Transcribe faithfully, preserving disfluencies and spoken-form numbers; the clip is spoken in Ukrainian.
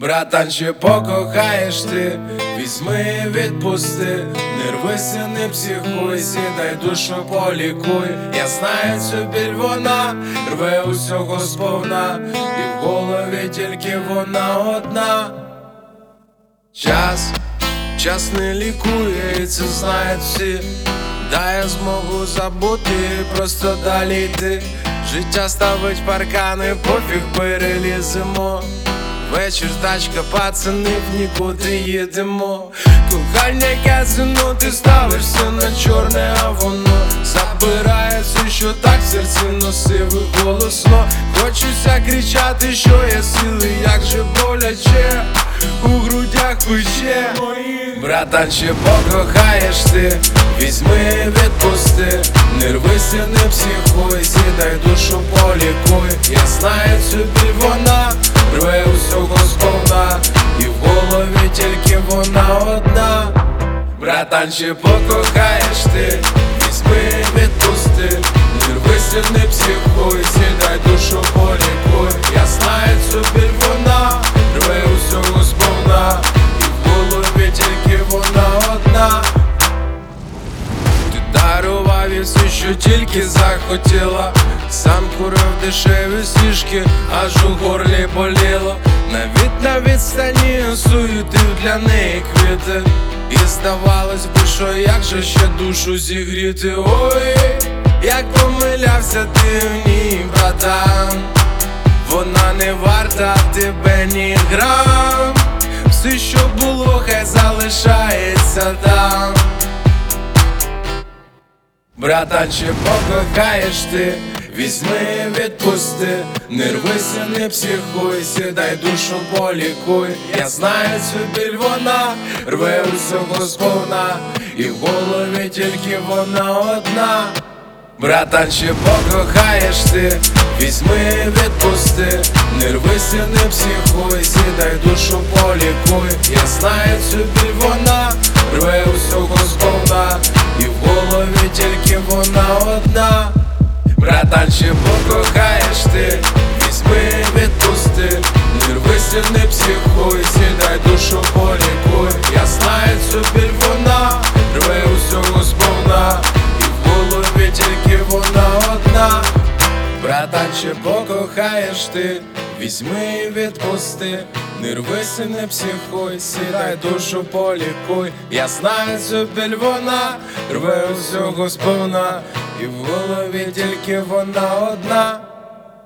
Братан, чи покохаєш ти, візьми, відпусти, не рвися, не психуй, сідай душу полікуй. Я знаю цю біль, вона рве усього сповна, і в голові тільки вона одна. Час, час не лікує, і це знають всі. Дай я змогу забути, просто далі йти. Життя ставить паркани, пофіг переліземо. Вечір, тачка, пацанів, нікуди їдемо. Кохання, яке ціну, ти ставишся на чорне, а воно забирається, що так в серці носив і голосно. Хочеться кричати, що я сили, як же боляче, у грудях пече. Братан, чи покохаєш ти, візьми, відпусти, не рвися, не психуй, сідай душу полікуй. Я знаю цю біль, вона рве усього сповна, і в голові тільки вона одна. Братан, чи покохаєш ти, візьми, відпусти, не рвися, не психуй, сідай душу полікуй. Я знаю цю біль, вона рве усього сповна, і в голові тільки вона одна. Ти дарував їй все, що тільки захотіла, сам курив дешеві стіжки, аж у горлі боліло. Навіть на відстані суетив для неї квіти, і здавалось би, що як же ще душу зігріти. Ой, як помилявся ти в ній, братан, вона не варта тебе ні грам. Все, що було, хай залишається там. Братан, чи покохаєш ти, візьми, відпусти, не рвися, не психуй, сідай душу полікуй. Я знаю цю біль, вона рве усього сповна, і в голові тільки вона одна. Братан, чи покохаєш ти, візьми, відпусти, не рвися, не психуй, сідай душу полікуй. Я знаю цю біль, вона рве усього сповна, і в голові тільки вона одна. Братан, чи покохаєш ти, візьми, відпусти, не рвися, не психуй, сідай душу полікуй. Я знаю цю біль, вона рве усього сповна, і в голові тільки вона одна. Братан, чи покохаєш ти, візьми, відпусти, не рвися, не психуй, сідай душу полікуй. Я знаю цю біль, вона рве усього сповна, і в голові тільки вона одна.